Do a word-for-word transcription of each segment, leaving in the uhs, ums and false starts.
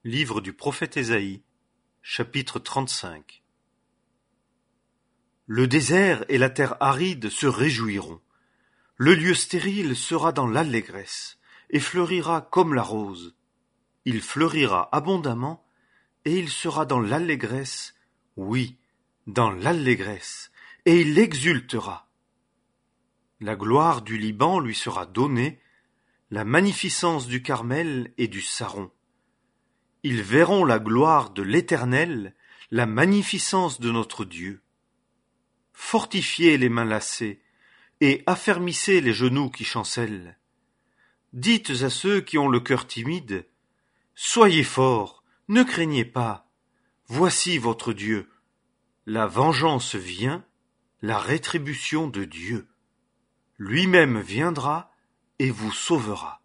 Livre du prophète Ésaïe, chapitre trente-cinq. Le désert et la terre aride se réjouiront. Le lieu stérile sera dans l'allégresse, et fleurira comme la rose. Il fleurira abondamment, et il sera dans l'allégresse, oui, dans l'allégresse, et il exultera. La gloire du Liban lui sera donnée, la magnificence du Carmel et du Saron. Ils verront la gloire de l'Éternel, la magnificence de notre Dieu. Fortifiez les mains lassées, et affermissez les genoux qui chancellent. Dites à ceux qui ont le cœur timide, soyez forts, ne craignez pas. Voici votre Dieu. La vengeance vient, la rétribution de Dieu. Lui-même viendra et vous sauvera.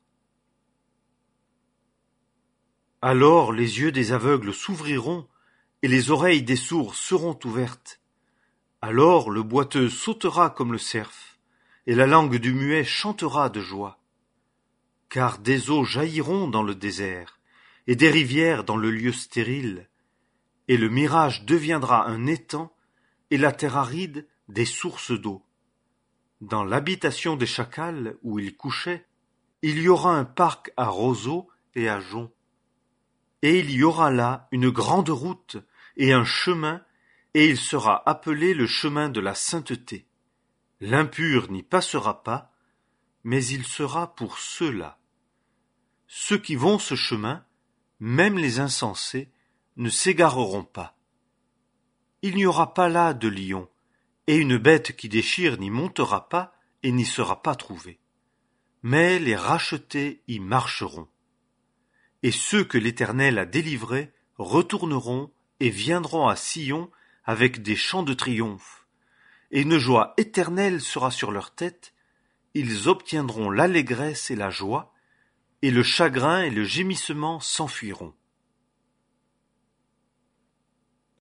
Alors les yeux des aveugles s'ouvriront, et les oreilles des sourds seront ouvertes. Alors le boiteux sautera comme le cerf, et la langue du muet chantera de joie. Car des eaux jailliront dans le désert, et des rivières dans le lieu stérile, et le mirage deviendra un étang, et la terre aride des sources d'eau. Dans l'habitation des chacals où ils couchaient, il y aura un parc à roseaux et à joncs. Et il y aura là une grande route et un chemin, et il sera appelé le chemin de la sainteté. L'impur n'y passera pas, mais il sera pour ceux-là. Ceux qui vont ce chemin, même les insensés, ne s'égareront pas. Il n'y aura pas là de lion, et une bête qui déchire n'y montera pas et n'y sera pas trouvée. Mais les rachetés y marcheront. Et ceux que l'Éternel a délivrés retourneront et viendront à Sion avec des chants de triomphe. Et une joie éternelle sera sur leur tête, ils obtiendront l'allégresse et la joie, et le chagrin et le gémissement s'enfuiront.